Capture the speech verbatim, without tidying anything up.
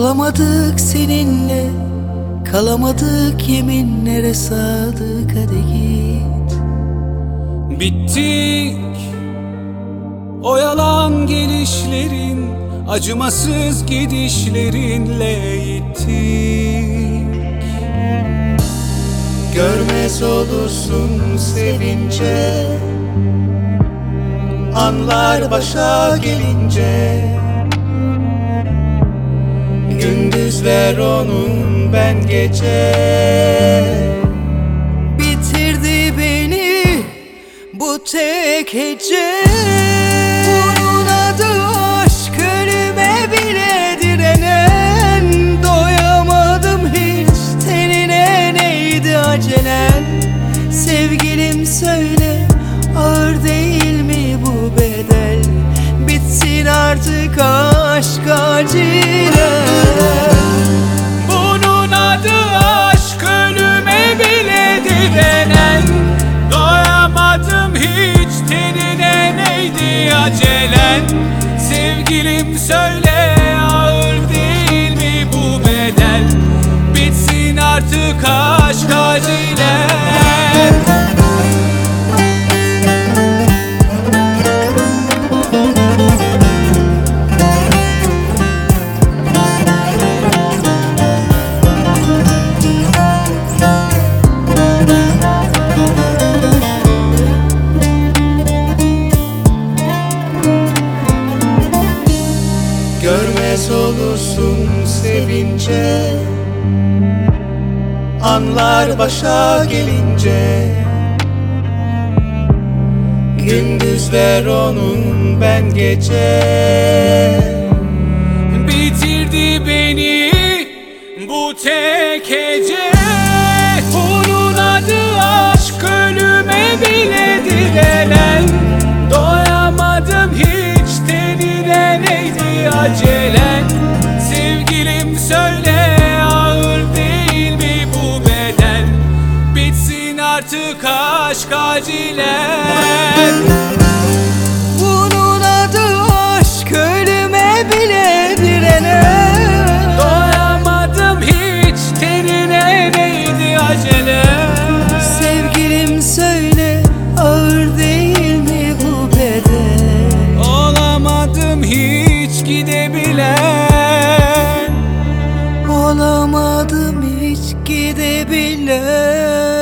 Olamadık seninle, kalamadık yeminlere sadık, hadi git. Bittik o yalan gelişlerin, acımasız gidişlerinle gittik. Görmez olursun sevince, anlar başa gelince. Gündüzler onun, ben gece. Bitirdi beni bu tek hece. Bunun adı aşk, ölüme bile direnen. Doyamadım hiç tenine, neydi acelen? Sevgilim söyle, ağır değil mi bu bedel? Bitsin artık aşk acilen. Bunun adı aşk, ölüme bile direnen. Doyamadım hiç tenine, neydi acelen? Sevgilim söyle, ağır değil mi bu bedel? Bitsin artık aşk acilen. Görmez olursun sevince, anlar başa gelince. Gündüzler onun, ben gece. Bitirdi beni bu tek hece. Bunun adı aşk, ölüme bile direnen. Doyamadım hiç tenine, neydi acelen? Sevgilim söyle, ağır değil mi bu beden? Bitsin artık aşk acilen. Bunun adı aşk, ölüme bile direnen. Doyamadım hiç tenine, neydi acelen? Sevgilim söyle, ağır değil mi bu beden? Olamadım hiç gidebilen. Olamadım hiç gidebilen.